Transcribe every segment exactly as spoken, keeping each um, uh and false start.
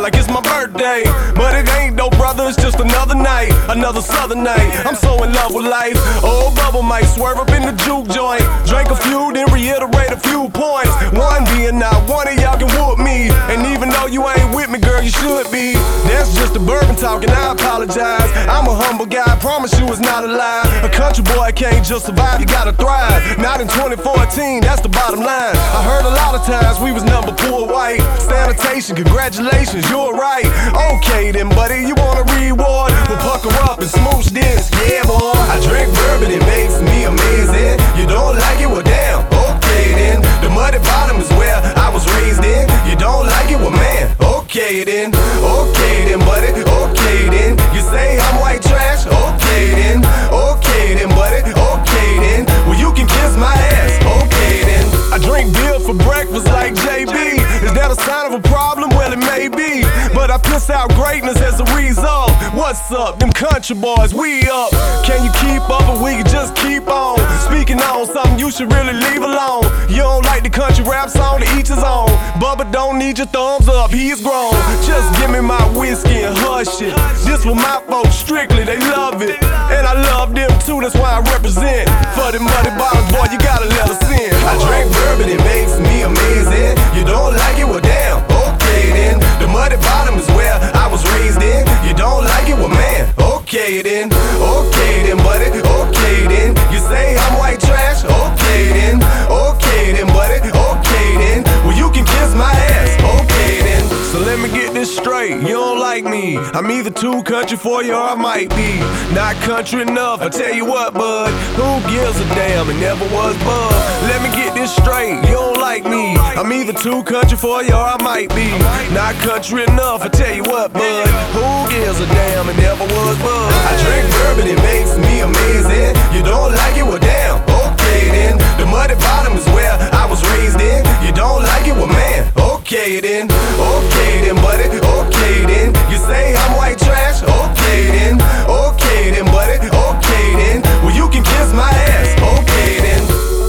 like it's my birthday. But it ain't though, brother, it's just another night, another southern night. I'm so in love with life. Old Bubba might swerve up in the juke joint, drink a few, then reiterate a few points. One being not one of y'all can whoop me, and even though you ain't with me, girl, you should be. That's just the bourbon talking, I apologize. I'm a humble guy, I promise you it's not a lie. A country boy can't just survive, you gotta thrive. Not in twenty fourteen, that's the bottom line. I heard a lot of times we was number poor white. Sanitation, congratulations, you're right. Okay then, buddy, you want a reward? We'll pucker up and smooch this, yeah boy. I drink bourbon, it makes me amazing. You don't like it, well damn, okay then. The muddy bottom is where I was raised in. You don't like it, well man, okay then. Okay then, buddy, okay then. You say I'm white trash, okay then. Okay then, buddy, okay then. Well you can kiss my ass, okay then. I drink beer for breakfast like J B. Is that a sign of a problem? Well it may be, but I piss out greatness as a result. What's up, them country boys, we up. Can you keep up or we can just keep on? Speaking on something you should really leave alone. You don't like the country rap song, to each his own. Bubba don't need your thumbs up, he's grown. Just give me my whiskey and hush it. This for my folks strictly, they love it. And I love them too, that's why I represent. For the muddy bottoms, boy, you gotta let us in. I drink bourbon, it makes me amazing. You don't like it, well damn, okay then. The muddy bottom is where I was raised in. You don't like it, well man, okay then. Okay then, buddy, okay then. You say I'm white trash, okay then. Okay then, buddy, okay then. Well you can kiss my ass, okay then. So let me get this straight, you don't like me. I'm either too country for you or I might be not country enough. I tell you what, bud, who gives a damn? It never was bud. Let me get this straight, you don't like me. I'm either too country for you or I might be not country enough. I tell you what, bud, who gives a damn? It never was bud. I drink bourbon, it makes me amazing. You don't like it, well damn, okay then. The muddy bottom is where I was raised in. You don't like it, well man, okay then. Okay then, buddy, okay then. You say I'm white trash, okay then. Okay then, buddy, okay then. Well you can kiss my ass, okay then.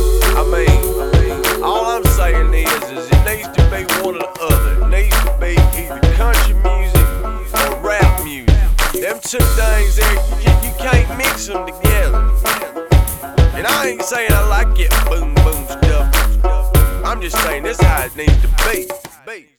I mean, all I'm saying is, is it needs to be one or the other. It needs to be either country music or rap music. Them two things there, you, you can't mix them together. And I ain't saying I like it boom boom stuff. I'm just saying this how it needs to be.